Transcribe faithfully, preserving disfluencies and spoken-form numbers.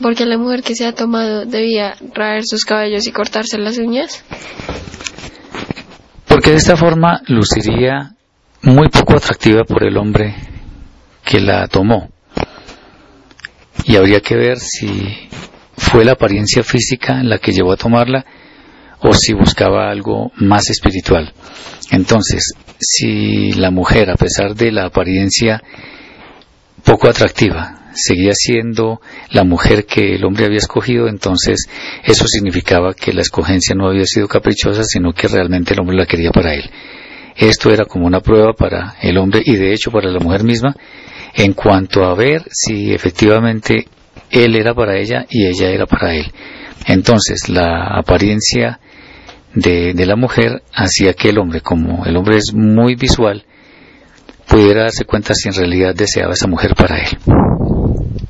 Porque la mujer que se ha tomado debía raer sus cabellos y cortarse las uñas. Porque de esta forma luciría muy poco atractiva por el hombre que la tomó. Y habría que ver si fue la apariencia física la que llevó a tomarla o si buscaba algo más espiritual. Entonces, si la mujer, a pesar de la apariencia poco atractiva, seguía siendo la mujer que el hombre había escogido, entonces eso significaba que la escogencia no había sido caprichosa, sino que realmente el hombre la quería para él. Esto era como una prueba para el hombre y de hecho para la mujer misma, en cuanto a ver si efectivamente él era para ella y ella era para él. Entonces la apariencia de, de la mujer hacía que el hombre, como el hombre es muy visual, pudiera darse cuenta si en realidad deseaba esa mujer para él.